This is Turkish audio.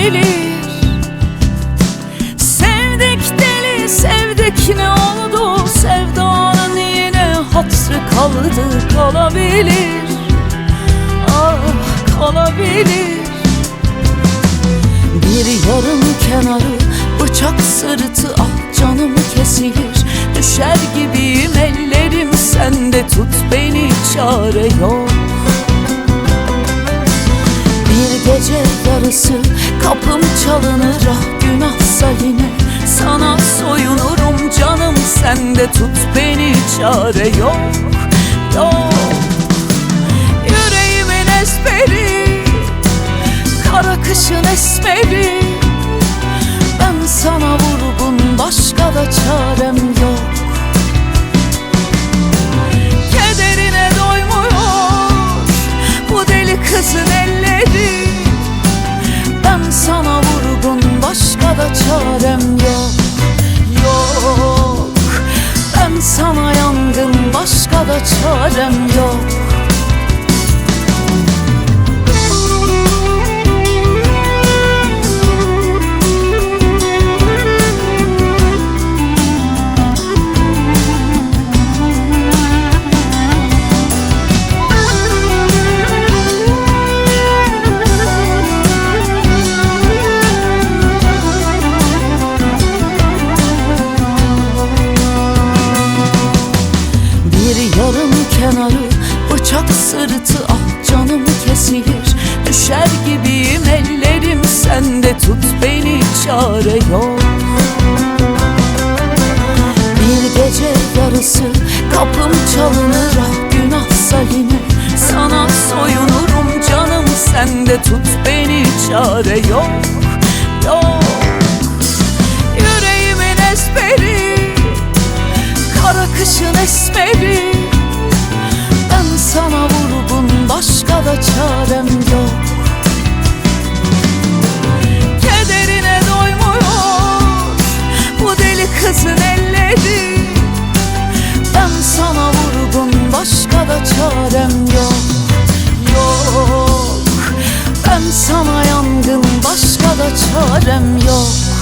kalabilir. Sevdik deli sevdik, ne oldu? Sevdanın yine hatırı kaldı, kalabilir. Ah, kalabilir. Bir yarım kenarı bıçak sırtı, ah canım kesilir. Düşer gibiyim, ellerim sende, tut beni, çare yok. Bir gece yarısı kapım çalınır, ah günahsa yine sana soyunurum. Canım sende, tut beni, çare yok. Yok. Yüreğimin esmeri, kara kışın esmeri. Ben sana vurgun, başka da çarem yok. Kederine doymuyor bu deli kızın elleri. Ben sana vurgun, başka da çarem yok. Yok. Ben sana yangın, başka da çarem yok. Yarım kenarı bıçak sırtı, ah canım kesilir. Düşer gibiyim, ellerim sende, tut beni, çare yok. Bir gece yarısı kapım çalınır, ah günahsa yine sana soyunurum. Canım sende, tut beni, çare yok. Yok. Yüreğimin esmeri, kara kışın esmeri. Ben sana vurgun, başka da çarem yok. Kederine doymuyor bu deli kızın elleri. Ben sana vurgun, başka da çarem yok. Yok. Ben sana yangın, başka da çarem yok.